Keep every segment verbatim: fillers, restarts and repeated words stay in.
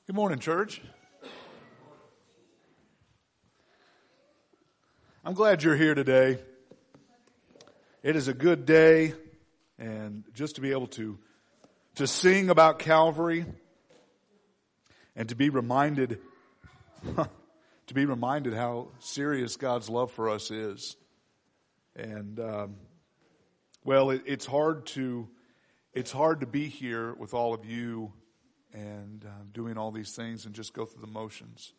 Good morning, church. I'm glad you're here today. It is a good day, and just to be able to to sing about Calvary and to be reminded to be reminded how serious God's love for us is. And um, well, it, it's hard to it's hard to be here with all of you and uh, doing all these things and just go through the motions.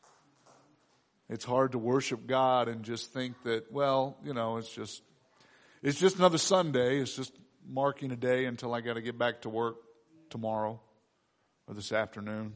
It's hard to worship God and just think that, well, you know, it's just it's just another Sunday. It's just marking a day until I got to get back to work tomorrow or this afternoon.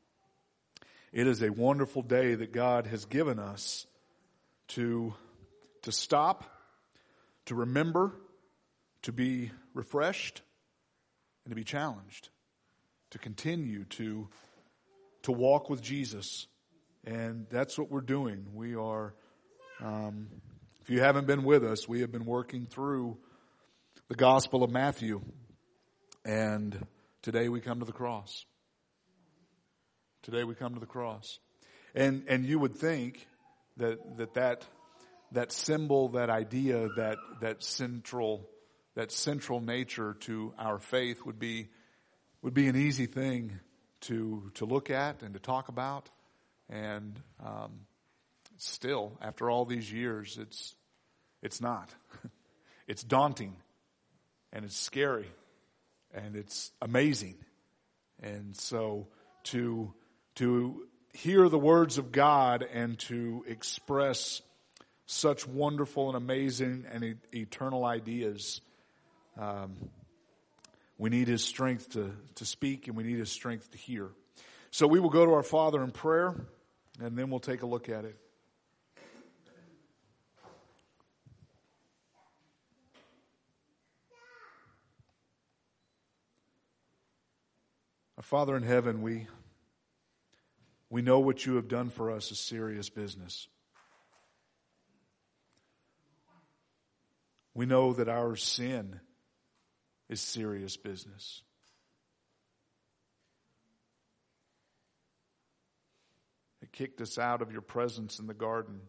It is a wonderful day that God has given us to to stop, to remember, to be refreshed, and to be challenged, to continue to to walk with Jesus. And that's what we're doing. We are, um, if you haven't been with us, we have been working through the Gospel of Matthew. And today we come to the cross. Today we come to the cross. And and you would think that that that, that symbol, that idea, that that central that central nature to our faith would be would be an easy thing to to look at and to talk about. And um, still, after all these years, it's it's not. It's daunting, and it's scary, and it's amazing. And so to to hear the words of God and to express such wonderful and amazing and e- eternal ideas, um, we need His strength to to speak, and we need His strength to hear. So we will go to our Father in prayer, and then we'll take a look at it. Our Father in heaven, we we know what you have done for us is serious business. We know that our sin is serious business. It kicked us out of your presence in the garden.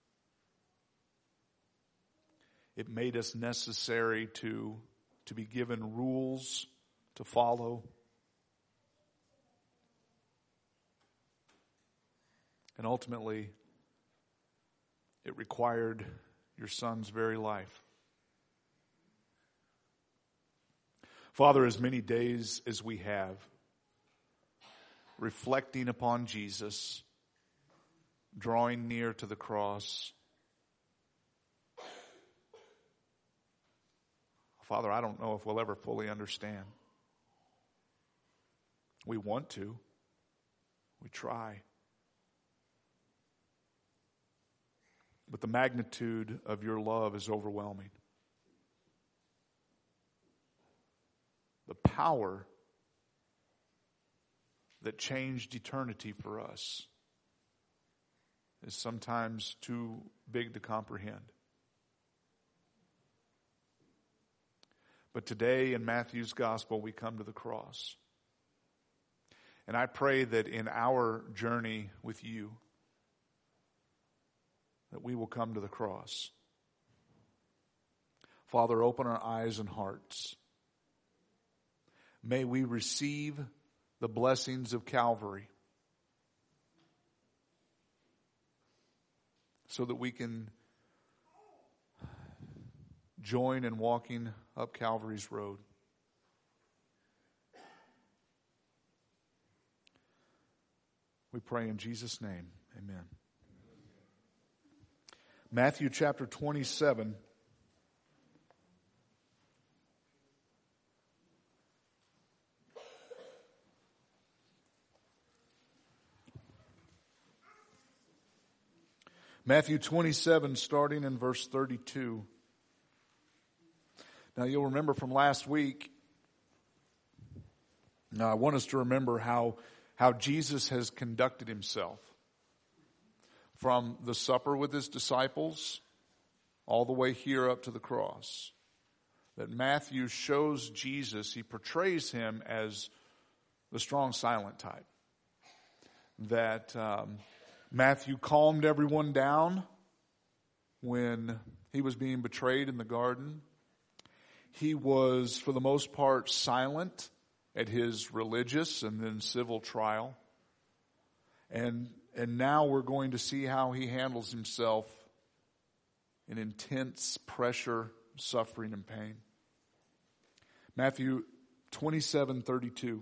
It made us necessary to, to be given rules to follow. And ultimately, it required your Son's very life. Father, as many days as we have, reflecting upon Jesus, drawing near to the cross. Father, I don't know if we'll ever fully understand. We want to. We try. But the magnitude of your love is overwhelming. The power that changed eternity for us is sometimes too big to comprehend. But today in Matthew's gospel, we come to the cross. And I pray that in our journey with you, that we will come to the cross. Father, open our eyes and hearts. May we receive the blessings of Calvary, so that we can join in walking up Calvary's road. We pray in Jesus' name. Amen. Matthew chapter twenty-seven. Matthew twenty-seven, starting in verse thirty-two. Now you'll remember from last week, now I want us to remember how, how Jesus has conducted himself. From the supper with his disciples, all the way here up to the cross. That Matthew shows Jesus, he portrays him as the strong silent type. that um, Matthew calmed everyone down when he was being betrayed in the garden. He was, for the most part, silent at his religious and then civil trial. And, and now we're going to see how he handles himself in intense pressure, suffering, and pain. Matthew twenty-seven thirty-two.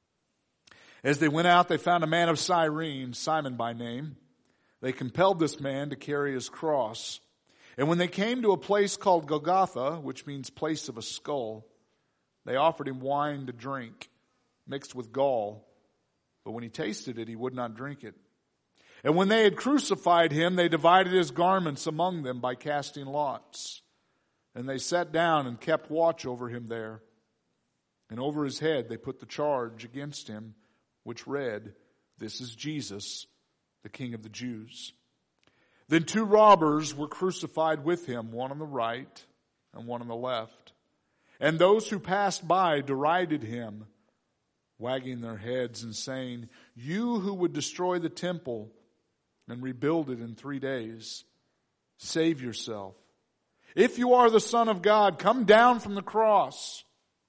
As they went out, they found a man of Cyrene, Simon by name. They compelled this man to carry his cross. And when they came to a place called Golgotha, which means place of a skull, they offered him wine to drink, mixed with gall. But when he tasted it, he would not drink it. And when they had crucified him, they divided his garments among them by casting lots. And they sat down and kept watch over him there. And over his head they put the charge against him, which read, "This is Jesus, the King of the Jews." Then two robbers were crucified with him, one on the right and one on the left. And those who passed by derided him, wagging their heads and saying, "You who would destroy the temple and rebuild it in three days, save yourself. If you are the Son of God, come down from the cross."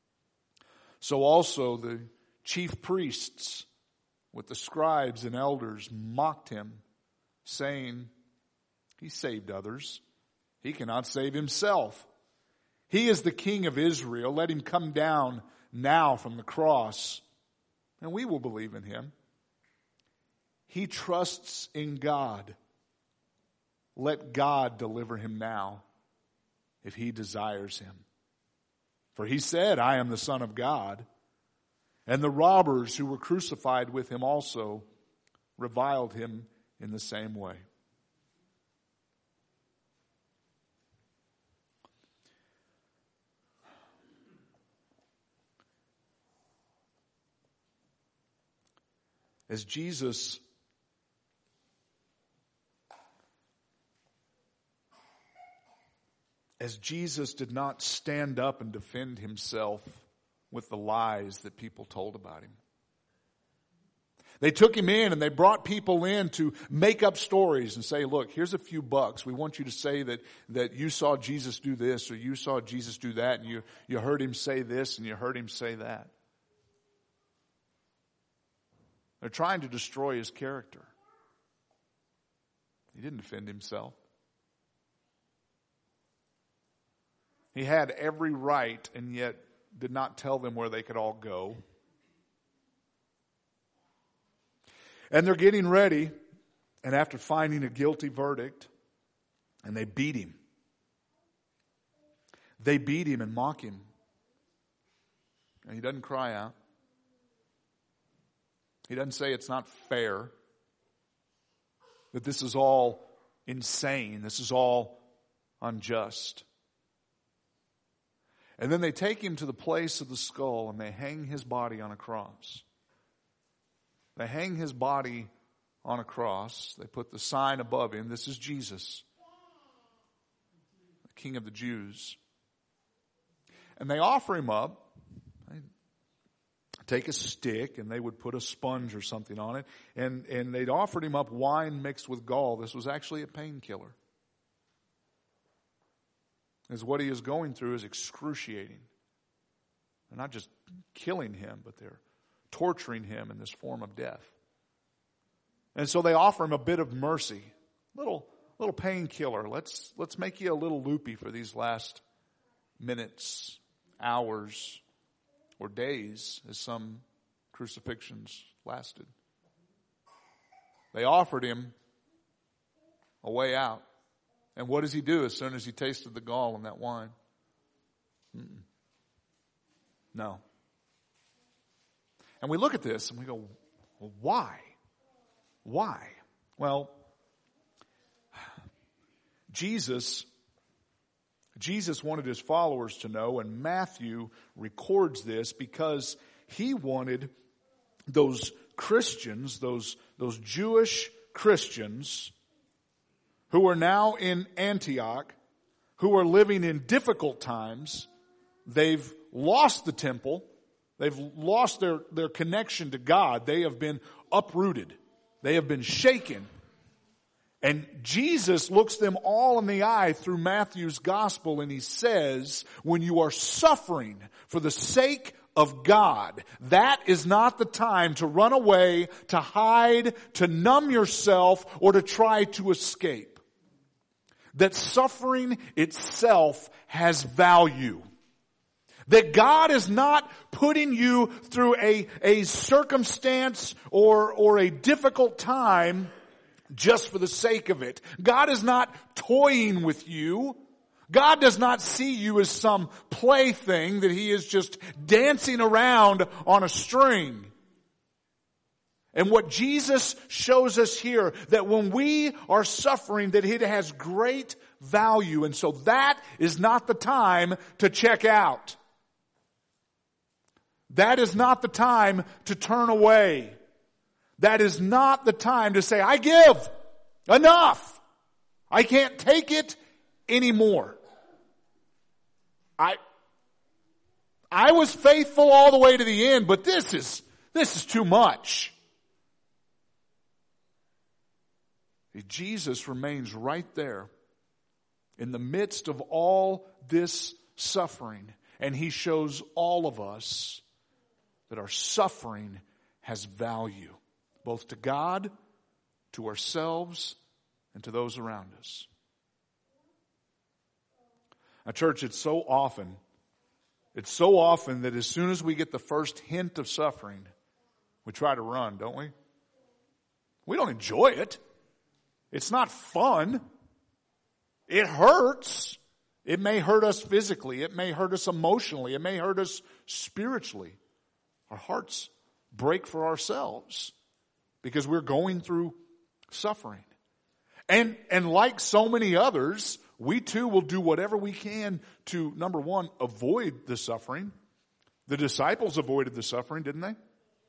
So also the chief priests with the scribes and elders mocked him, saying, "He saved others. He cannot save himself. He is the King of Israel. Let him come down now from the cross, and we will believe in him. He trusts in God. Let God deliver him now, if he desires him. For he said, 'I am the Son of God.'" And the robbers who were crucified with him also reviled him in the same way. As Jesus as Jesus did not stand up and defend himself with the lies that people told about him. They took him in and they brought people in to make up stories and say, "Look, here's a few bucks. We want you to say that, that you saw Jesus do this or you saw Jesus do that and you, you heard him say this and you heard him say that." They're trying to destroy his character. He didn't defend himself. He had every right and yet did not tell them where they could all go. And they're getting ready, and after finding a guilty verdict, and they beat him. They beat him and mock him. And he doesn't cry out. He doesn't say it's not fair, that this is all insane, this is all unjust. And then they take him to the place of the skull and they hang his body on a cross. They hang his body on a cross. They put the sign above him. This is Jesus, the King of the Jews. And they offer him up. Take a stick and they would put a sponge or something on it. And, and they'd offered him up wine mixed with gall. This was actually a painkiller. As what he is going through is excruciating. They're not just killing him, but they're torturing him in this form of death. And so they offer him a bit of mercy. Little, little painkiller. Let's, let's make you a little loopy for these last minutes, hours, or days, as some crucifixions lasted. They offered him a way out. And what does he do as soon as he tasted the gall in that wine? Mm-mm. No. And we look at this and we go, well, why? Why? Well, Jesus Jesus wanted his followers to know, and Matthew records this because he wanted those Christians, those, those Jewish Christians who are now in Antioch, who are living in difficult times. They've lost the temple. They've lost their, their connection to God. They have been uprooted. They have been shaken. And Jesus looks them all in the eye through Matthew's gospel, and he says, when you are suffering for the sake of God, that is not the time to run away, to hide, to numb yourself, or to try to escape. That suffering itself has value. That God is not putting you through a, a circumstance or, or a difficult time just for the sake of it. God is not toying with you. God does not see you as some plaything that He is just dancing around on a string. And what Jesus shows us here, that when we are suffering, that it has great value. And so that is not the time to check out. That is not the time to turn away. That is not the time to say, I give enough. I can't take it anymore. I, I was faithful all the way to the end, but this is, this is too much. Jesus remains right there in the midst of all this suffering, and He shows all of us that our suffering has value, both to God, to ourselves, and to those around us. Now, church, it's so often, it's so often that as soon as we get the first hint of suffering, we try to run, don't we? We don't enjoy it. It's not fun. It hurts. It may hurt us physically. It may hurt us emotionally. It may hurt us spiritually. Our hearts break for ourselves because we're going through suffering. And, and like so many others, we too will do whatever we can to, number one, avoid the suffering. The disciples avoided the suffering, didn't they?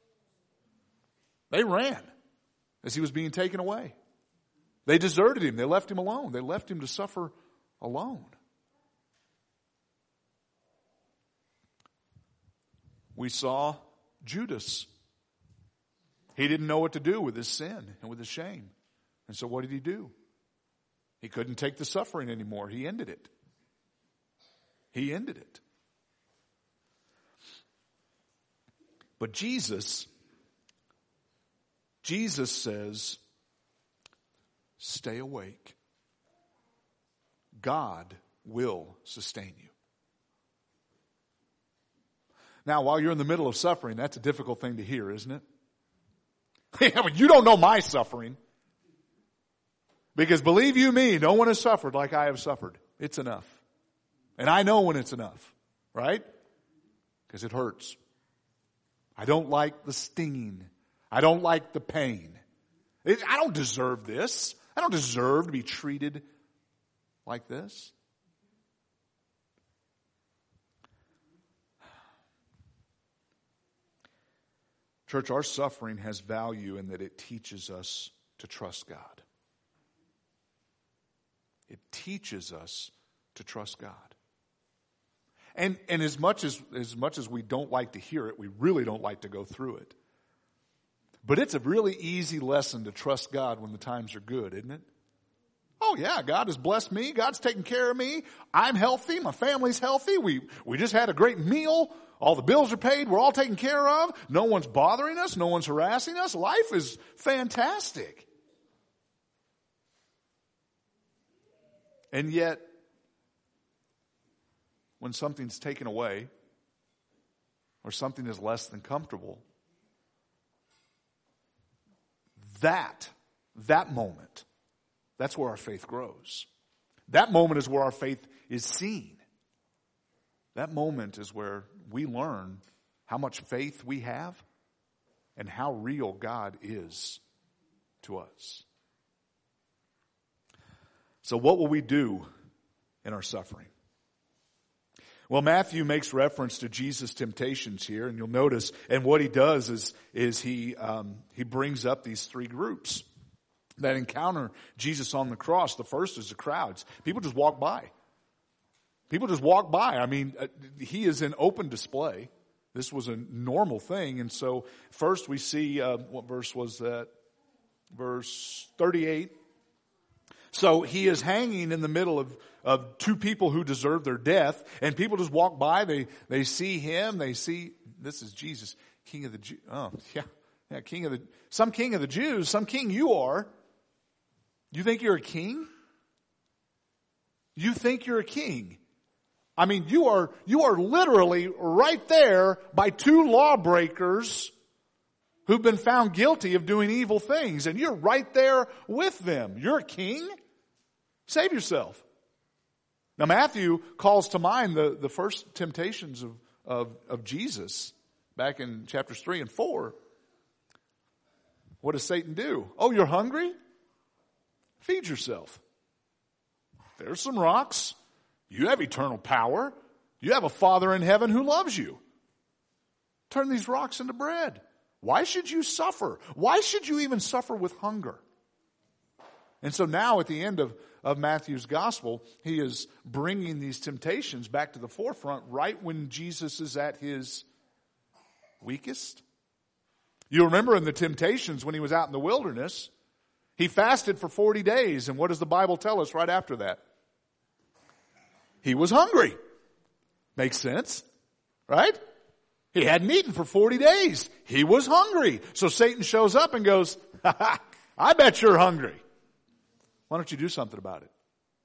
They ran as He was being taken away. They deserted Him. They left Him alone. They left Him to suffer alone. We saw Judas. He didn't know what to do with his sin and with his shame. And so what did he do? He couldn't take the suffering anymore. He ended it. He ended it. But Jesus, Jesus says, stay awake. God will sustain you. Now, while you're in the middle of suffering, that's a difficult thing to hear, isn't it? Yeah, but you don't know my suffering. Because believe you me, no one has suffered like I have suffered. It's enough. And I know when it's enough, right? Because it hurts. I don't like the stinging. I don't like the pain. It, I don't deserve this. I don't deserve to be treated like this. Church, our suffering has value in that it teaches us to trust God. It teaches us to trust God. And, and as much as, as much as we don't like to hear it, we really don't like to go through it. But it's a really easy lesson to trust God when the times are good, isn't it? Oh yeah, God has blessed me. God's taking care of me. I'm healthy. My family's healthy. We, we just had a great meal. All the bills are paid. We're all taken care of. No one's bothering us. No one's harassing us. Life is fantastic. And yet, when something's taken away, or something is less than comfortable, that, that moment, that's where our faith grows. That moment is where our faith is seen. That moment is where we learn how much faith we have and how real God is to us. So what will we do in our suffering? Well, Matthew makes reference to Jesus' temptations here, and you'll notice, and what he does is, is he, um, he brings up these three groups that encounter Jesus on the cross. The first is the crowds. People just walk by. People just walk by. I mean, uh, he is in open display. This was a normal thing. And so first we see, uh, what verse was that? verse thirty-eight. So he is hanging in the middle of, of two people who deserve their death, and people just walk by, they, they see him, they see, this is Jesus, King of the Jews. Oh, yeah, yeah, King of the, some King of the Jews, some king you are. You think you're a king? You think you're a king? I mean, you are, you are literally right there by two lawbreakers who've been found guilty of doing evil things, and you're right there with them. You're a king? Save yourself. Now Matthew calls to mind the, the first temptations of, of, of Jesus back in chapters three and four. What does Satan do? Oh, you're hungry? Feed yourself. There's some rocks. You have eternal power. You have a Father in heaven who loves you. Turn these rocks into bread. Why should you suffer? Why should you even suffer with hunger? And so now at the end of, of Matthew's gospel, he is bringing these temptations back to the forefront right when Jesus is at his weakest. You remember in the temptations when he was out in the wilderness, he fasted for forty days. And what does the Bible tell us right after that? He was hungry. Makes sense, right? He hadn't eaten for forty days. He was hungry. So Satan shows up and goes, ha ha, I bet you're hungry. Why don't you do something about it?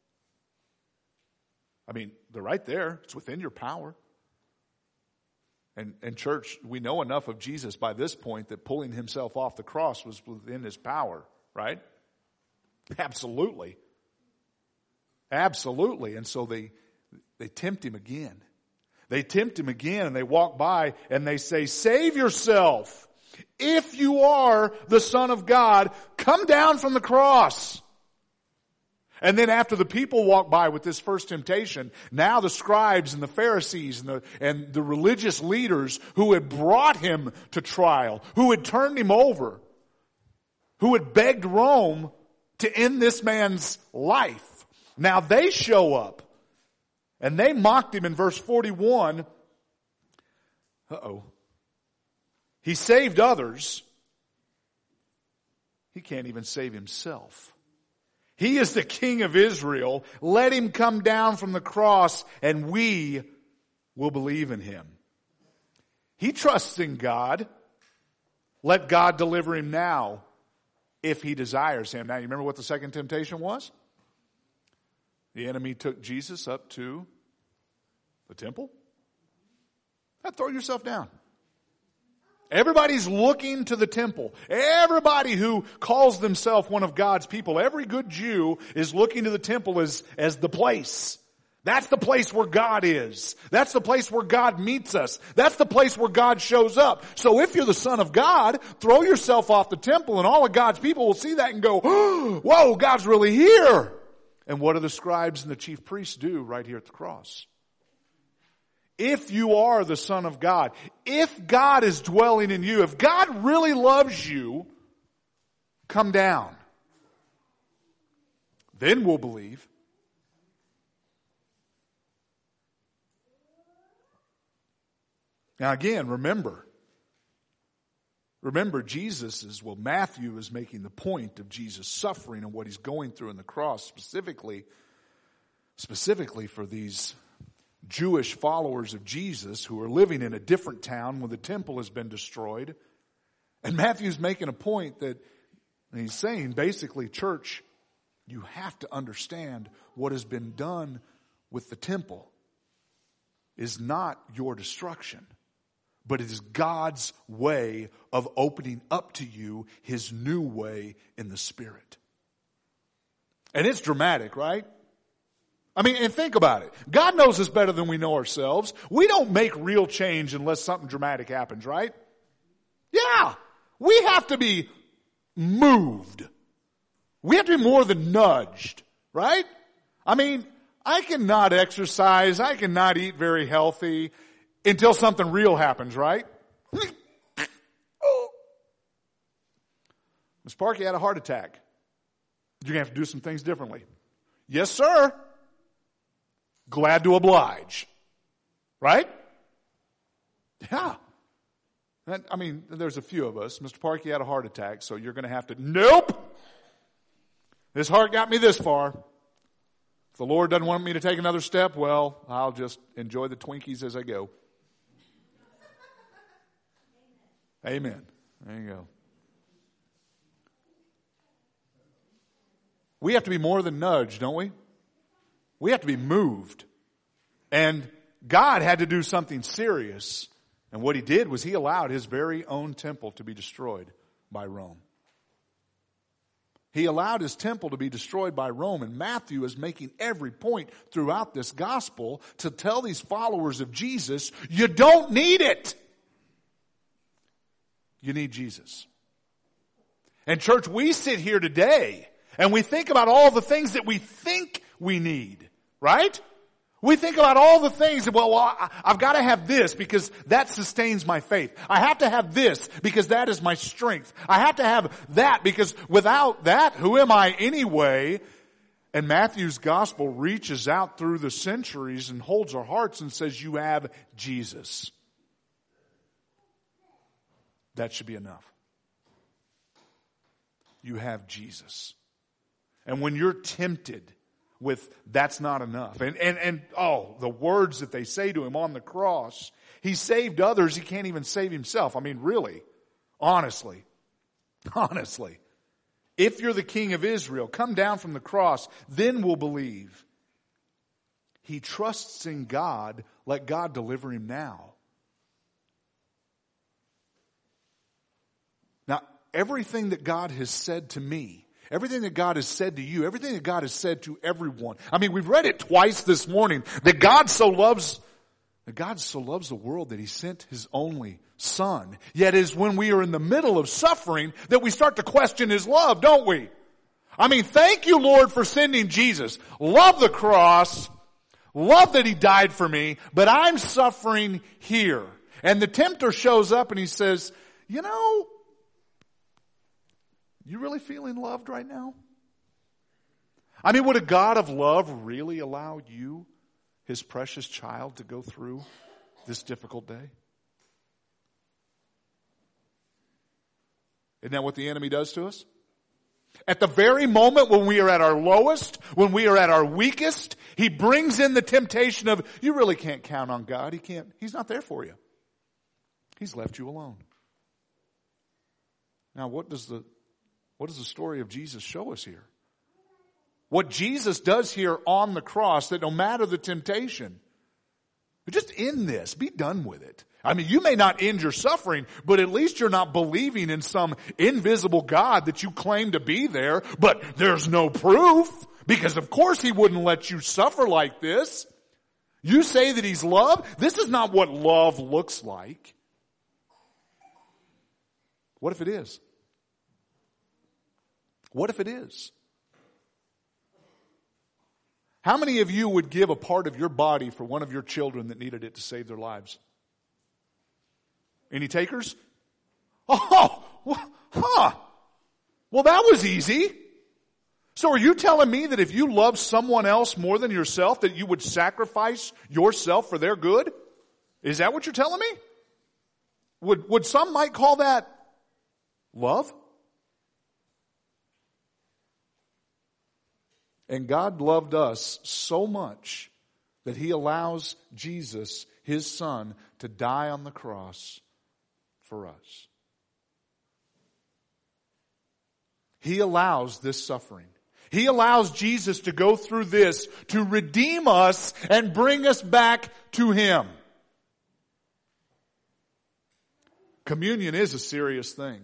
I mean, they're right there. It's within your power. And, and church, we know enough of Jesus by this point that pulling himself off the cross was within his power, right? Absolutely. Absolutely. And so they, they tempt him again. They tempt him again and they walk by and they say, save yourself. If you are the Son of God, come down from the cross. And then after the people walk by with this first temptation, now the scribes and the Pharisees and the, and the religious leaders who had brought him to trial, who had turned him over, who had begged Rome to end this man's life, now they show up. And they mocked him in verse forty-one. Uh-oh. He saved others. He can't even save himself. He is the King of Israel. Let him come down from the cross and we will believe in him. He trusts in God. Let God deliver him now if he desires him. Now you remember what the second temptation was? The enemy took Jesus up to the temple. Now throw yourself down. Everybody's looking to the temple. Everybody who calls themselves one of God's people, every good Jew is looking to the temple as, as the place. That's the place where God is. That's the place where God meets us. That's the place where God shows up. So if you're the Son of God, throw yourself off the temple and all of God's people will see that and go, oh, whoa, God's really here. And what do the scribes and the chief priests do right here at the cross? If you are the Son of God, if God is dwelling in you, if God really loves you, come down. Then we'll believe. Now again, remember, remember Jesus is, well, Matthew is making the point of Jesus' suffering and what he's going through in the cross, specifically, specifically for these Jewish followers of Jesus who are living in a different town when the temple has been destroyed. And Matthew's making a point that, and he's saying basically, church, you have to understand what has been done with the temple is not your destruction, but it is God's way of opening up to you his new way in the Spirit. And it's dramatic, right? I mean, and think about it. God knows us better than we know ourselves. We don't make real change unless something dramatic happens, right? Yeah. We have to be moved. We have to be more than nudged, right? I mean, I cannot exercise, I cannot eat very healthy until something real happens, right? Oh. Miz Parker had a heart attack. You're going to have to do some things differently. Yes, sir. Glad to oblige. Right? Yeah. I mean, there's a few of us. Mister Parkey had a heart attack, so you're going to have to, nope! This heart got me this far. If the Lord doesn't want me to take another step, well, I'll just enjoy the Twinkies as I go. Amen. There you go. We have to be more than nudged, don't we? We have to be moved. And God had to do something serious. And what he did was he allowed his very own temple to be destroyed by Rome. He allowed his temple to be destroyed by Rome. And Matthew is making every point throughout this gospel to tell these followers of Jesus, you don't need it. You need Jesus. And church, we sit here today and we think about all the things that we think we need, right? We think about all the things that, well, well I, I've got to have this because that sustains my faith. I have to have this because that is my strength. I have to have that because without that, who am I anyway? And Matthew's gospel reaches out through the centuries and holds our hearts and says, you have Jesus. That should be enough. You have Jesus. And when you're tempted with that's not enough. And, and, and, oh, the words that they say to him on the cross. He saved others. He can't even save himself. I mean, really, honestly, honestly, if you're the king of Israel, come down from the cross, then we'll believe. He trusts in God. Let God deliver him now. Now, everything that God has said to me, everything that God has said to you, everything that God has said to everyone. I mean, we've read it twice this morning that God so loves, that God so loves the world that he sent his only son. Yet it is when we are in the middle of suffering that we start to question his love, don't we? I mean, thank you, Lord, for sending Jesus. Love the cross. Love that he died for me, but I'm suffering here. And the tempter shows up and he says, you know, you really feeling loved right now? I mean, would a God of love really allow you, his precious child, to go through this difficult day? Isn't that what the enemy does to us? At the very moment when we are at our lowest, when we are at our weakest, he brings in the temptation of, you really can't count on God. He can't, he's not there for you. He's left you alone. Now, what does the What does the story of Jesus show us here? What Jesus does here on the cross, that no matter the temptation, just end this. Be done with it. I mean, you may not end your suffering, but at least you're not believing in some invisible God that you claim to be there, but there's no proof, because of course he wouldn't let you suffer like this. You say that he's love. This is not what love looks like. What if it is? What if it is? How many of you would give a part of your body for one of your children that needed it to save their lives? Any takers? Oh, huh. Well, that was easy. So are you telling me that if you love someone else more than yourself, that you would sacrifice yourself for their good? Is that what you're telling me? Would, would some might call that love? And God loved us so much that he allows Jesus, his son, to die on the cross for us. He allows this suffering. He allows Jesus to go through this to redeem us and bring us back to him. Communion is a serious thing.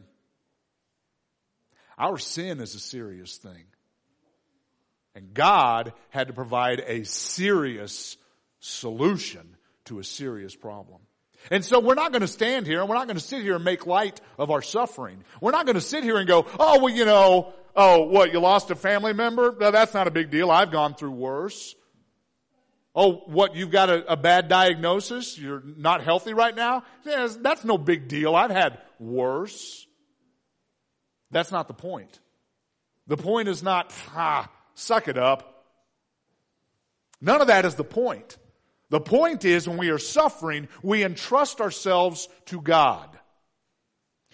Our sin is a serious thing. And God had to provide a serious solution to a serious problem. And so we're not going to stand here and we're not going to sit here and make light of our suffering. We're not going to sit here and go, oh, well, you know, oh, what, you lost a family member? No, that's not a big deal. I've gone through worse. Oh, what, you've got a, a bad diagnosis? You're not healthy right now? Yes, that's no big deal. I've had worse. That's not the point. The point is not, ah, suck it up. None of that is the point. The point is when we are suffering, we entrust ourselves to God.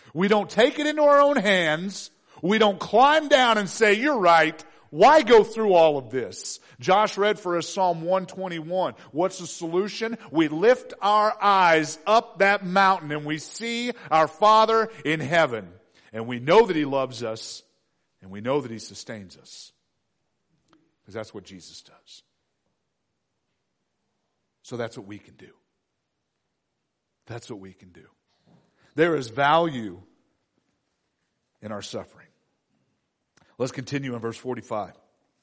We don't take it into our own hands. We don't climb down and say, you're right. Why go through all of this? Josh read for us Psalm one twenty-one. What's the solution? We lift our eyes up that mountain and we see our Father in heaven. And we know that He loves us and we know that He sustains us. Because that's what Jesus does. So that's what we can do. That's what we can do. There is value in our suffering. Let's continue in verse forty-five.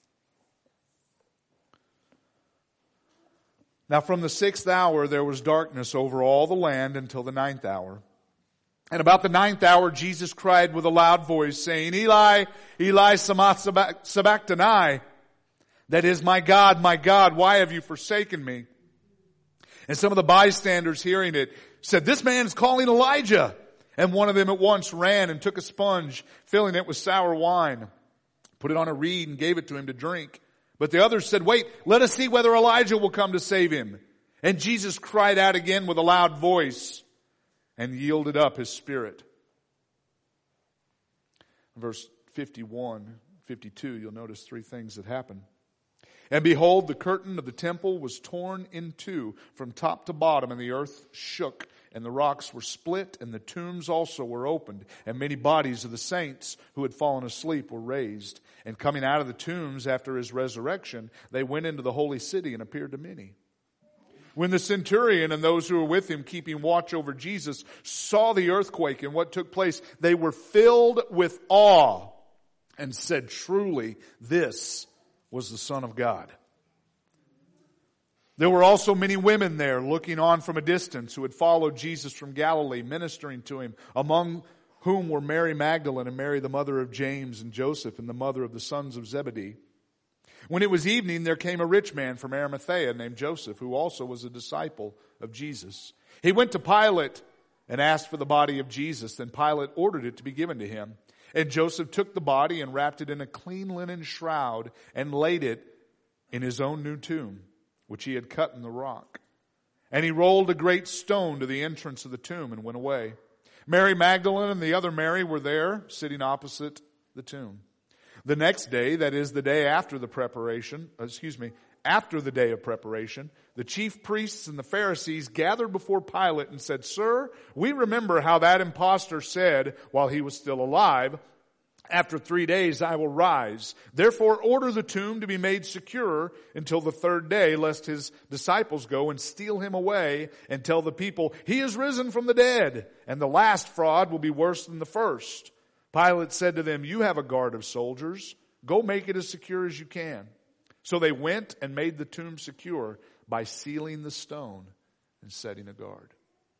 Now from the sixth hour there was darkness over all the land until the ninth hour. And about the ninth hour Jesus cried with a loud voice, saying, Eli, Eli, lama sabachthani. That is, my God, my God, why have you forsaken me? And some of the bystanders hearing it said, this man is calling Elijah. And one of them at once ran and took a sponge, filling it with sour wine, put it on a reed and gave it to him to drink. But the others said, wait, let us see whether Elijah will come to save him. And Jesus cried out again with a loud voice and yielded up His spirit. Verse fifty-one, fifty-two, you'll notice three things that happen. And behold, the curtain of the temple was torn in two from top to bottom, and the earth shook, and the rocks were split, and the tombs also were opened, and many bodies of the saints who had fallen asleep were raised. And coming out of the tombs after His resurrection, they went into the holy city and appeared to many. When the centurion and those who were with him keeping watch over Jesus saw the earthquake and what took place, they were filled with awe and said, truly, this was the Son of God. There were also many women there looking on from a distance who had followed Jesus from Galilee, ministering to Him, among whom were Mary Magdalene and Mary the mother of James and Joseph and the mother of the sons of Zebedee. When it was evening, there came a rich man from Arimathea named Joseph, who also was a disciple of Jesus. He went to Pilate and asked for the body of Jesus. Then Pilate ordered it to be given to him. And Joseph took the body and wrapped it in a clean linen shroud and laid it in his own new tomb, which he had cut in the rock. And he rolled a great stone to the entrance of the tomb and went away. Mary Magdalene and the other Mary were there, sitting opposite the tomb. The next day, that is the day after the preparation, excuse me, after the day of preparation, the chief priests and the Pharisees gathered before Pilate and said, Sir, we remember how that impostor said while he was still alive, after three days I will rise. Therefore order the tomb to be made secure until the third day, lest his disciples go and steal him away and tell the people, he is risen from the dead, and the last fraud will be worse than the first. Pilate said to them, you have a guard of soldiers. Go make it as secure as you can. So they went and made the tomb secure by sealing the stone and setting a guard.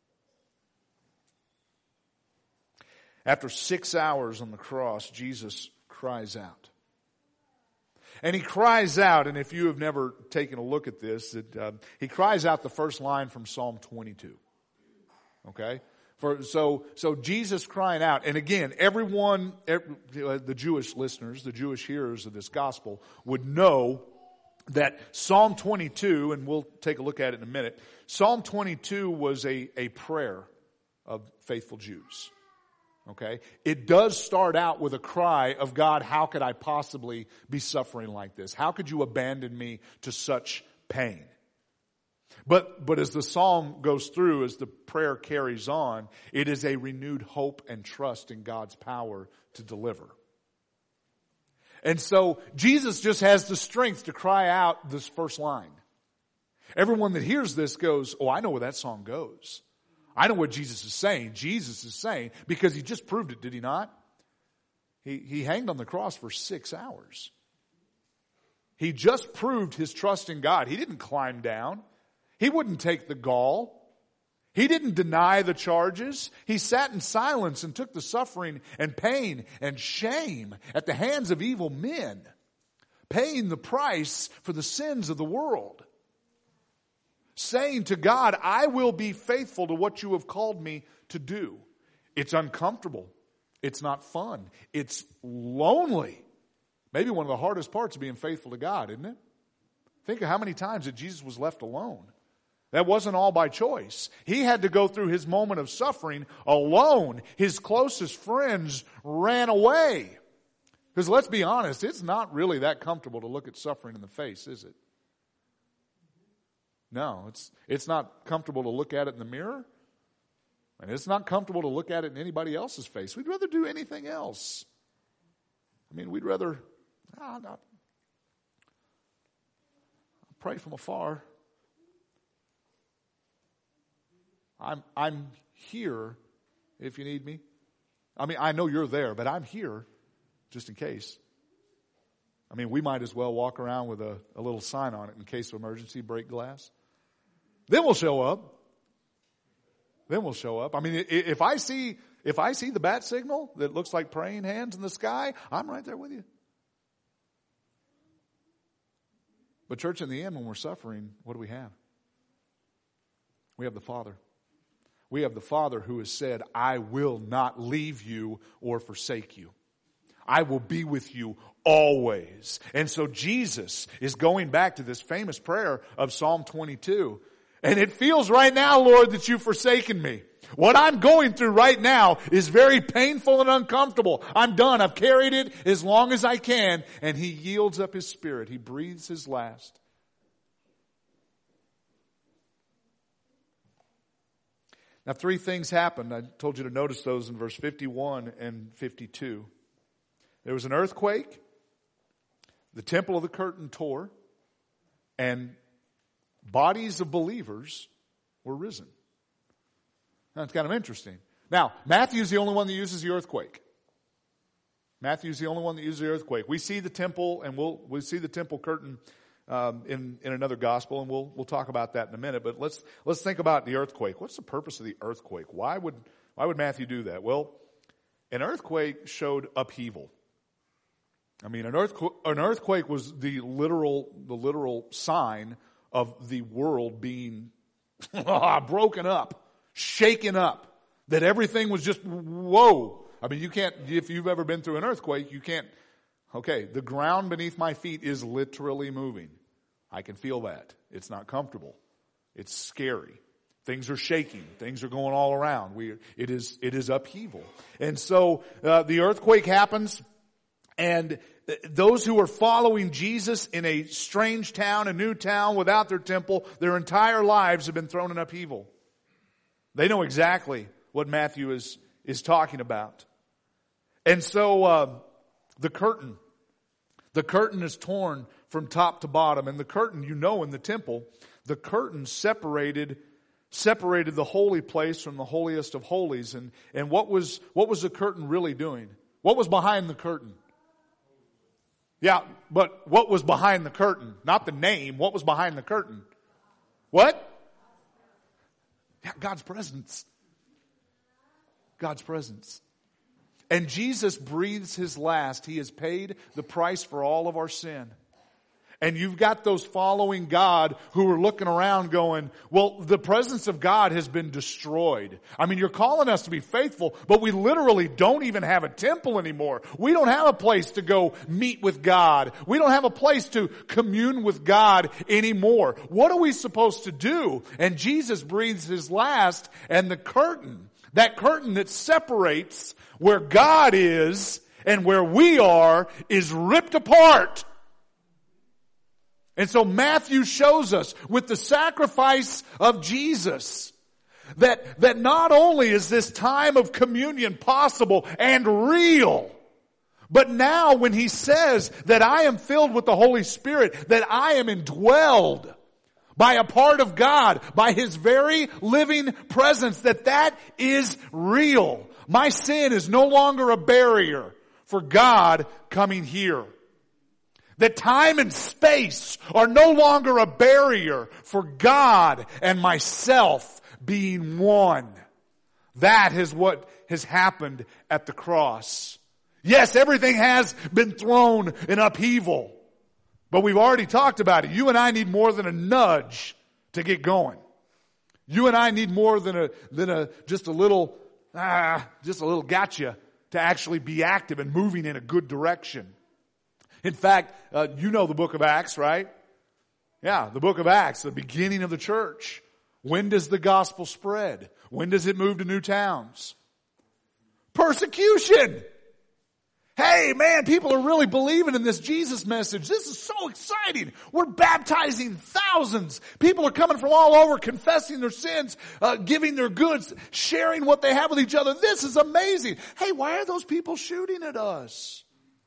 After six hours on the cross, Jesus cries out. And He cries out, and if you have never taken a look at this, it, uh, He cries out the first line from Psalm twenty-two. Okay? For, so, so Jesus crying out, and again, everyone, every, the Jewish listeners, the Jewish hearers of this gospel would know that Psalm twenty-two, and we'll take a look at it in a minute, Psalm twenty-two was a, a prayer of faithful Jews. Okay? It does start out with a cry of, God, how could I possibly be suffering like this? How could you abandon me to such pain? But, but as the psalm goes through, as the prayer carries on, it is a renewed hope and trust in God's power to deliver. And so Jesus just has the strength to cry out this first line. Everyone that hears this goes, oh, I know where that song goes. I know what Jesus is saying. Jesus is saying, because He just proved it, did He not? He, he hanged on the cross for six hours. He just proved His trust in God. He didn't climb down. He wouldn't take the gall. He didn't deny the charges. He sat in silence and took the suffering and pain and shame at the hands of evil men, paying the price for the sins of the world. Saying to God, I will be faithful to what you have called me to do. It's uncomfortable. It's not fun. It's lonely. Maybe one of the hardest parts of being faithful to God, isn't it? Think of how many times that Jesus was left alone. That wasn't all by choice. He had to go through his moment of suffering alone. His closest friends ran away. Because let's be honest, it's not really that comfortable to look at suffering in the face, is it? No, it's it's not comfortable to look at it in the mirror. And it's not comfortable to look at it in anybody else's face. We'd rather do anything else. I mean, we'd rather ah, not, pray from afar. I'm I'm here if you need me. I mean, I know you're there, but I'm here just in case. I mean, we might as well walk around with a, a little sign on it in case of emergency, break glass. Then we'll show up. Then we'll show up. I mean, if I see if I see the bat signal that looks like praying hands in the sky, I'm right there with you. But church, in the end, when we're suffering, what do we have? We have the Father. We have the Father who has said, I will not leave you or forsake you. I will be with you always. And so Jesus is going back to this famous prayer of Psalm twenty-two. And it feels right now, Lord, that you've forsaken me. What I'm going through right now is very painful and uncomfortable. I'm done. I've carried it as long as I can. And he yields up his spirit. He breathes his last. Now, three things happened. I told you to notice those in verse fifty-one and fifty-two. There was an earthquake. The temple of the curtain tore. And bodies of believers were risen. That's kind of interesting. Now, Matthew's the only one that uses the earthquake. Matthew's the only one that uses the earthquake. We see the temple, and we'll we see the temple curtain um, in in another gospel, and we'll we'll talk about that in a minute. But let's let's think about the earthquake. What's the purpose of the earthquake? Why would why would Matthew do that? Well, an earthquake showed upheaval. I mean, an earthquake an earthquake was the literal the literal sign of the world being broken up, shaken up, that everything was just, whoa. I mean, you can't, if you've ever been through an earthquake, you can't, okay, the ground beneath my feet is literally moving. I can feel that. It's not comfortable. It's scary. Things are shaking. Things are going all around. We, it is, it is upheaval. And so, uh, the earthquake happens, and those who are following Jesus in a strange town, a new town without their temple, their entire lives have been thrown in upheaval. They know exactly what Matthew is, is talking about. And so uh, the curtain, the curtain is torn from top to bottom. And the curtain, you know, in the temple, the curtain separated separated the holy place from the holiest of holies. And, and what was what was the curtain really doing? What was behind the curtain? Yeah, but what was behind the curtain? Not the name. What was behind the curtain? What? Yeah, God's presence. God's presence. And Jesus breathes his last. He has paid the price for all of our sin. And you've got those following God who are looking around going, well, the presence of God has been destroyed. I mean, you're calling us to be faithful, but we literally don't even have a temple anymore. We don't have a place to go meet with God. We don't have a place to commune with God anymore. What are we supposed to do? And Jesus breathes his last, and the curtain, that curtain that separates where God is and where we are, is ripped apart. And so Matthew shows us with the sacrifice of Jesus that, that not only is this time of communion possible and real, but now when he says that I am filled with the Holy Spirit, that I am indwelled by a part of God, by his very living presence, that that is real. My sin is no longer a barrier for God coming here. That time and space are no longer a barrier for God and myself being one. That is what has happened at the cross. Yes, everything has been thrown in upheaval. But we've already talked about it. You and I need more than a nudge to get going. You and I need more than a, than a, just a little, ah, just a little gotcha to actually be active and moving in a good direction. In fact, uh, you know the book of Acts, right? Yeah, the book of Acts, the beginning of the church. When does the gospel spread? When does it move to new towns? Persecution. Hey man, people are really believing in this Jesus message. This is so exciting. We're baptizing thousands. People are coming from all over, confessing their sins, uh, giving their goods, sharing what they have with each other. This is amazing. Hey, why are those people shooting at us?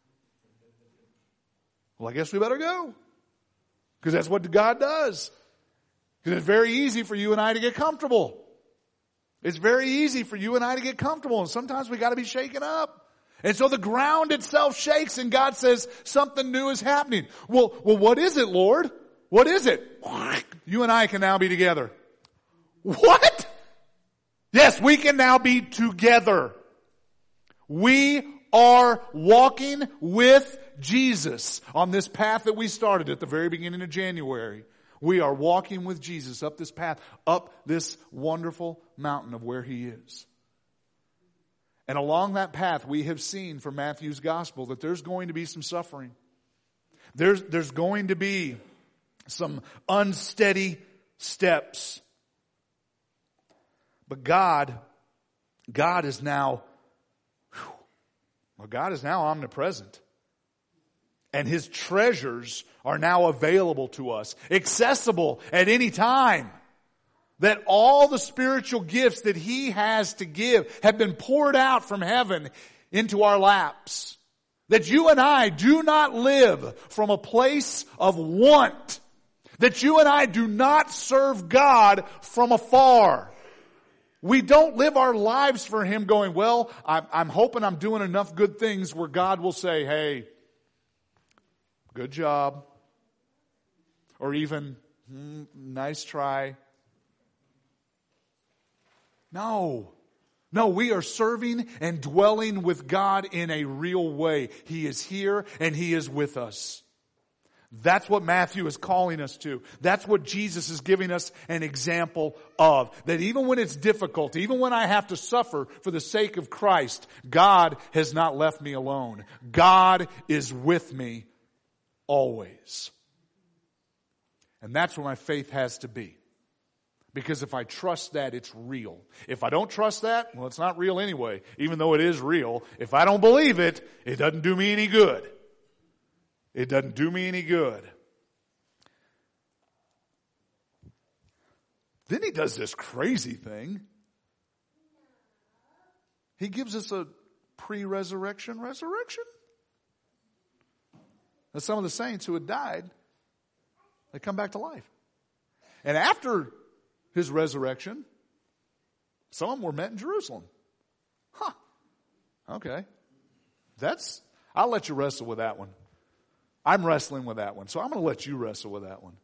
Well, I guess we better go. Because that's what God does. Because it's very easy for you and I to get comfortable. It's very easy for you and I to get comfortable. And sometimes we got to be shaken up. And so the ground itself shakes and God says something new is happening. Well, well, what is it, Lord? What is it? You and I can now be together. What? Yes, we can now be together. We are walking with Jesus on this path that we started at the very beginning of January. We are walking with Jesus up this path, up this wonderful mountain of where He is. And along that path, we have seen from Matthew's gospel that there's going to be some suffering. There's, there's going to be some unsteady steps. But God, God is now, whew, well, God is now omnipresent. And His treasures are now available to us, accessible at any time. That all the spiritual gifts that He has to give have been poured out from heaven into our laps. That you and I do not live from a place of want. That you and I do not serve God from afar. We don't live our lives for Him going, well, I'm, I'm hoping I'm doing enough good things where God will say, hey, good job. Or even, hmm, nice try. No. No, we are serving and dwelling with God in a real way. He is here and He is with us. That's what Matthew is calling us to. That's what Jesus is giving us an example of. That even when it's difficult, even when I have to suffer for the sake of Christ, God has not left me alone. God is with me always. And that's where my faith has to be. Because if I trust that, it's real. If I don't trust that, well, it's not real anyway. Even though it is real, if I don't believe it, it doesn't do me any good. It doesn't do me any good. Then He does this crazy thing. He gives us a pre-resurrection resurrection. Now, some of the saints who had died, they come back to life. And after His resurrection, some of them were met in Jerusalem. Huh. Okay. That's, I'll let you wrestle with that one. I'm wrestling with that one, so I'm going to let you wrestle with that one.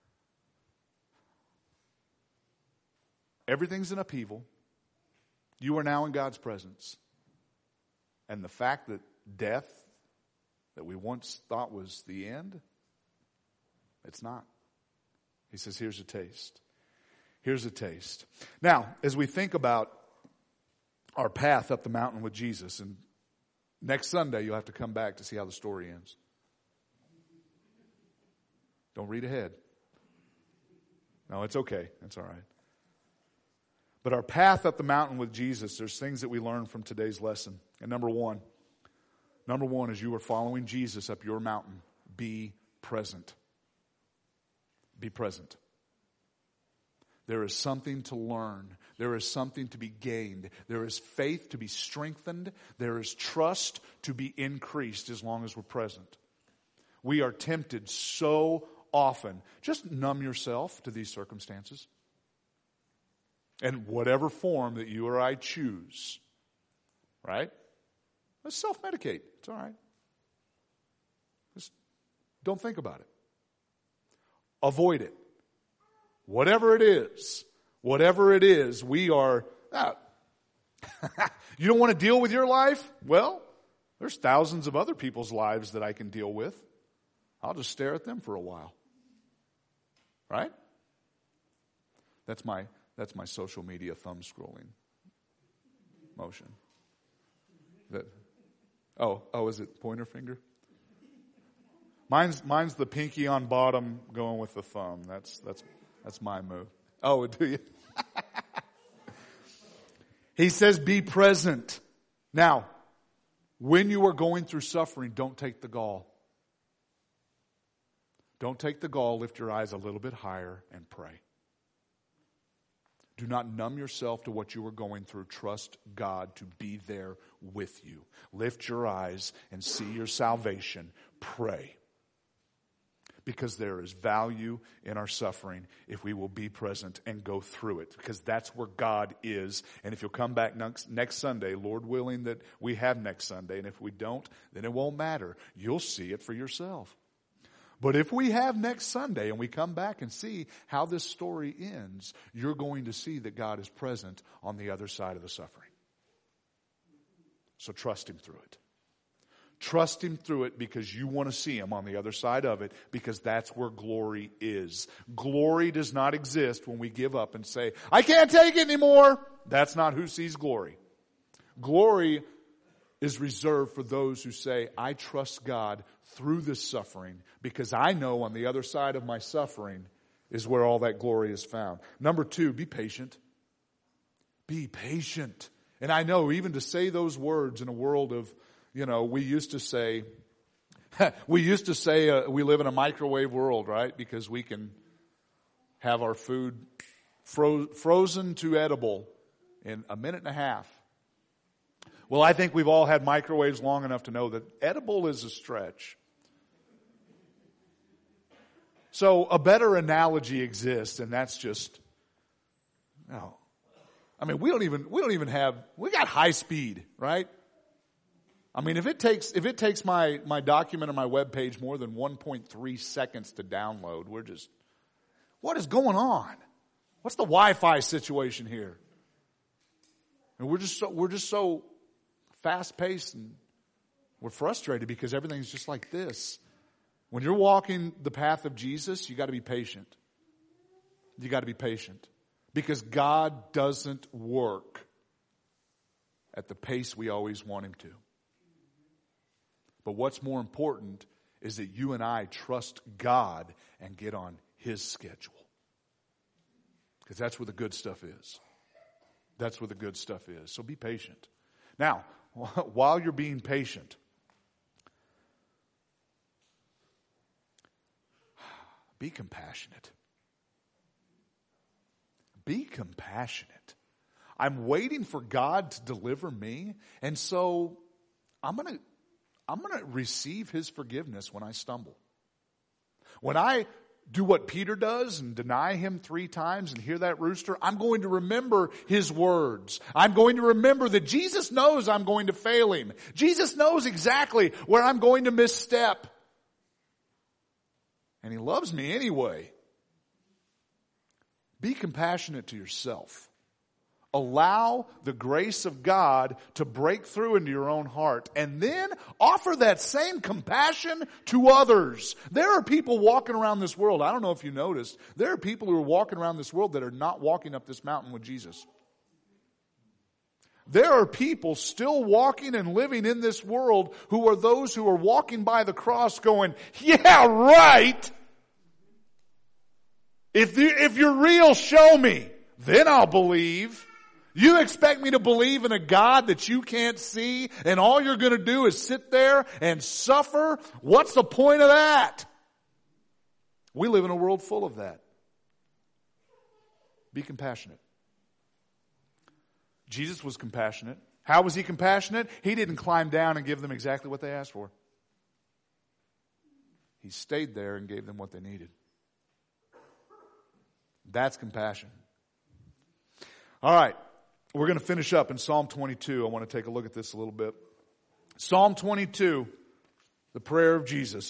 Everything's in upheaval. You are now in God's presence. And the fact that death, that we once thought was the end, it's not. He says, here's a taste. Here's a taste. Now, as we think about our path up the mountain with Jesus, and next Sunday you'll have to come back to see how the story ends. Don't read ahead. No, it's okay. It's all right. But our path up the mountain with Jesus, there's things that we learn from today's lesson. And number one, number one is you are following Jesus up your mountain. Be present. Be present. There is something to learn. There is something to be gained. There is faith to be strengthened. There is trust to be increased as long as we're present. We are tempted so often. Just numb yourself to these circumstances. And whatever form that you or I choose. Right? Let's self-medicate. It's all right. Just don't think about it. Avoid it. Whatever it is, whatever it is, we are, ah, you don't want to deal with your life? Well, there's thousands of other people's lives that I can deal with. I'll just stare at them for a while. Right? That's my, that's my social media thumb scrolling motion. That, oh, oh, is it pointer finger? Mine's, mine's the pinky on bottom going with the thumb. That's, that's, That's my move. Oh, do you? He says, be present. Now, when you are going through suffering, don't take the gall. Don't take the gall. Lift your eyes a little bit higher and pray. Do not numb yourself to what you are going through. Trust God to be there with you. Lift your eyes and see your salvation. Pray. Because there is value in our suffering if we will be present and go through it. Because that's where God is. And if you'll come back next, next Sunday, Lord willing that we have next Sunday. And if we don't, then it won't matter. You'll see it for yourself. But if we have next Sunday and we come back and see how this story ends, you're going to see that God is present on the other side of the suffering. So trust Him through it. Trust Him through it because you want to see Him on the other side of it, because that's where glory is. Glory does not exist when we give up and say, I can't take it anymore. That's not who sees glory. Glory is reserved for those who say, I trust God through this suffering because I know on the other side of my suffering is where all that glory is found. Number two, be patient. Be patient. And I know even to say those words in a world of, you know, we used to say, we used to say uh, we live in a microwave world, right? Because we can have our food fro- frozen to edible in a minute and a half. Well, I think we've all had microwaves long enough to know that edible is a stretch. So a better analogy exists, and that's just, no. I mean, we don't even, we don't even have, we got high speed, right? I mean, if it takes, if it takes my, my document or my web page more than one point three seconds to download, we're just, what is going on? What's the Wi-Fi situation here? And we're just so, we're just so fast-paced, and we're frustrated because everything's just like this. When you're walking the path of Jesus, you got to be patient. You got to be patient because God doesn't work at the pace we always want Him to. But what's more important is that you and I trust God and get on His schedule. Because that's where the good stuff is. That's where the good stuff is. So be patient. Now, while you're being patient, be compassionate. Be compassionate. I'm waiting for God to deliver me, and so I'm going to I'm going to receive His forgiveness when I stumble. When I do what Peter does and deny Him three times and hear that rooster, I'm going to remember His words. I'm going to remember that Jesus knows I'm going to fail Him. Jesus knows exactly where I'm going to misstep. And He loves me anyway. Be compassionate to yourself. Allow the grace of God to break through into your own heart, and then offer that same compassion to others. There are people walking around this world. I don't know if you noticed. There are people who are walking around this world that are not walking up this mountain with Jesus. There are people still walking and living in this world who are those who are walking by the cross going, yeah, right. If, you, if you're real, show me. Then I'll believe. You expect me to believe in a God that you can't see, and all you're going to do is sit there and suffer? What's the point of that? We live in a world full of that. Be compassionate. Jesus was compassionate. How was He compassionate? He didn't climb down and give them exactly what they asked for. He stayed there and gave them what they needed. That's compassion. All right. We're going to finish up in Psalm twenty-two. I want to take a look at this a little bit. Psalm twenty-two, the prayer of Jesus.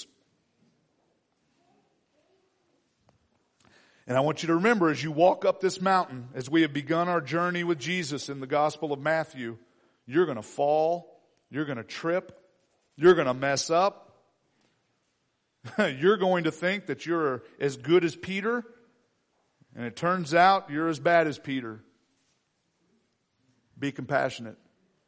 And I want you to remember, as you walk up this mountain, as we have begun our journey with Jesus in the Gospel of Matthew, you're going to fall, you're going to trip, you're going to mess up. You're going to think that you're as good as Peter, and it turns out you're as bad as Peter. Be compassionate.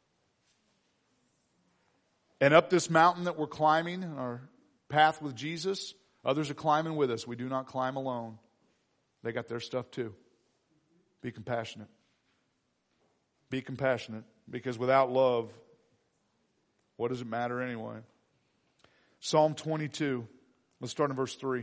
And up this mountain that we're climbing, our path with Jesus, others are climbing with us. We do not climb alone. They got their stuff too. Be compassionate. Be compassionate, because without love, what does it matter anyway? Psalm twenty-two. Let's start in verse three.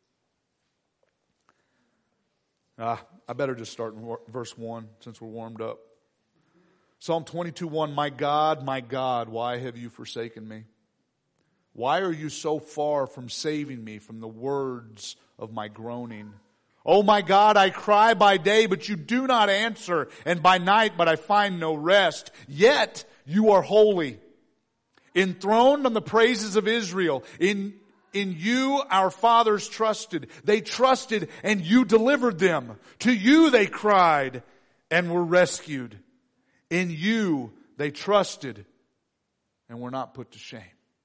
Ah, I better just start in verse one since we're warmed up. Psalm twenty-two, one. My God, my God, why have you forsaken me? Why are you so far from saving me from the words of my groaning? Oh my God, I cry by day, but you do not answer, and by night, but I find no rest. Yet you are holy, enthroned on the praises of Israel. In, in you our fathers trusted. They trusted, and you delivered them. To you they cried, and were rescued. In you they trusted, and were not put to shame.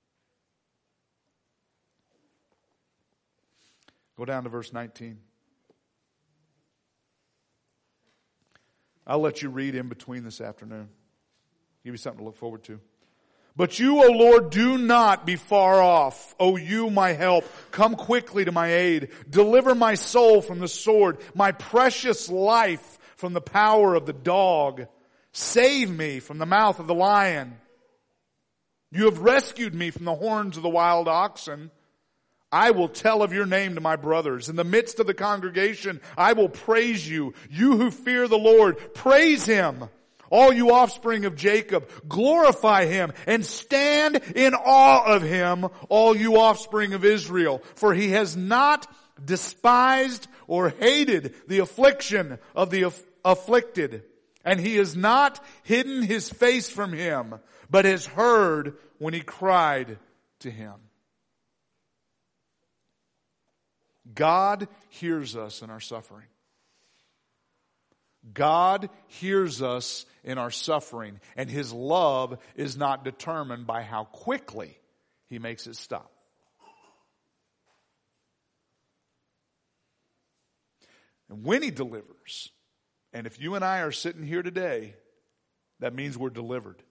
Go down to verse nineteen. I'll let you read in between this afternoon. Give you something to look forward to. But you, O Lord, do not be far off. O you, my help, come quickly to my aid. Deliver my soul from the sword, my precious life from the power of the dog. Save me from the mouth of the lion. You have rescued me from the horns of the wild oxen. I will tell of your name to my brothers. In the midst of the congregation, I will praise you. You who fear the Lord, praise Him. All you offspring of Jacob, glorify Him and stand in awe of Him, all you offspring of Israel. For He has not despised or hated the affliction of the aff- afflicted. And He has not hidden His face from him, but has heard when he cried to Him. God hears us in our suffering. God hears us in our suffering, and His love is not determined by how quickly He makes it stop. And when He delivers, and if you and I are sitting here today, that means we're delivered.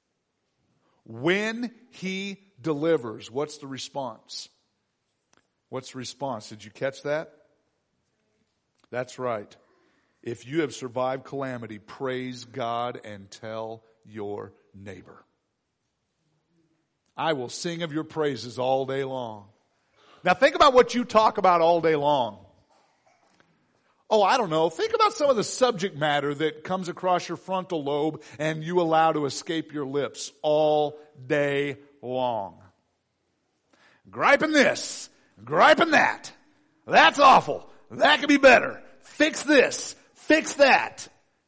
When He delivers, what's the response? What's the response? Did you catch that? That's right. If you have survived calamity, praise God and tell your neighbor. I will sing of your praises all day long. Now think about what you talk about all day long. Oh, I don't know. Think about some of the subject matter that comes across your frontal lobe and you allow to escape your lips all day long. Griping this. Griping that. That's awful. That could be better. Fix this. Fix that.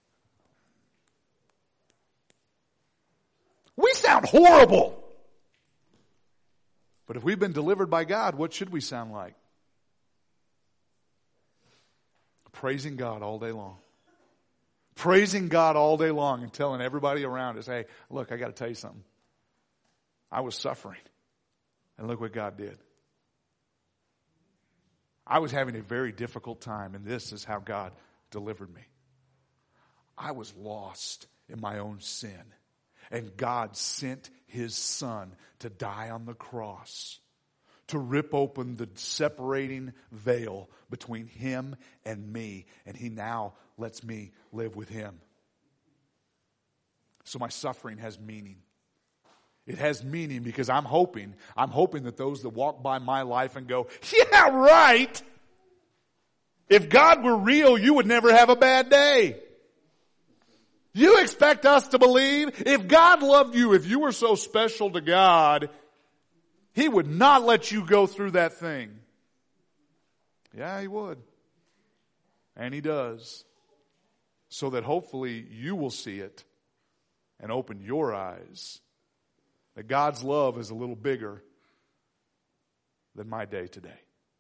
We sound horrible. But if we've been delivered by God, what should we sound like? Praising God all day long. Praising God all day long and telling everybody around us, hey, look, I got to tell you something. I was suffering. And look what God did. I was having a very difficult time, and this is how God delivered me. I was lost in my own sin, and God sent His Son to die on the cross, to rip open the separating veil between Him and me, and He now lets me live with Him. So my suffering has meaning. It has meaning because I'm hoping, I'm hoping that those that walk by my life and go, yeah, right. If God were real, you would never have a bad day. You expect us to believe if God loved you, if you were so special to God, He would not let you go through that thing. Yeah, He would. And He does. So that hopefully you will see it and open your eyes. That God's love is a little bigger than my day today.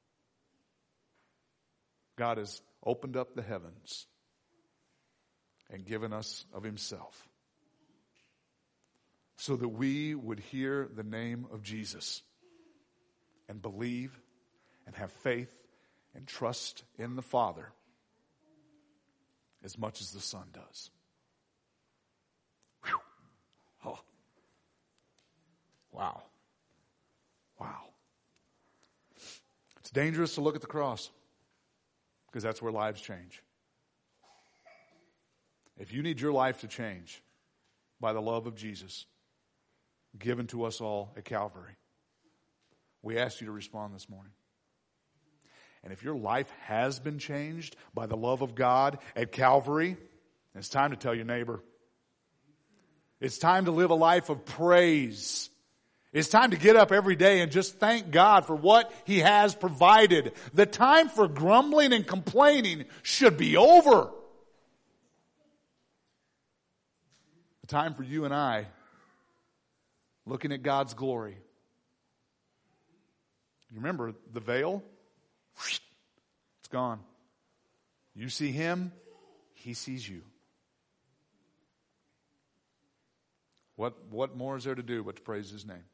God has opened up the heavens and given us of Himself so that we would hear the name of Jesus and believe and have faith and trust in the Father as much as the Son does. Whew. Oh. Wow. Wow. It's dangerous to look at the cross because that's where lives change. If you need your life to change by the love of Jesus given to us all at Calvary, we ask you to respond this morning. And if your life has been changed by the love of God at Calvary, it's time to tell your neighbor. It's time to live a life of praise. It's time to get up every day and just thank God for what He has provided. The time for grumbling and complaining should be over. The time for you and I looking at God's glory. You remember the veil? It's gone. You see Him, He sees you. What, what more is there to do but to praise His name?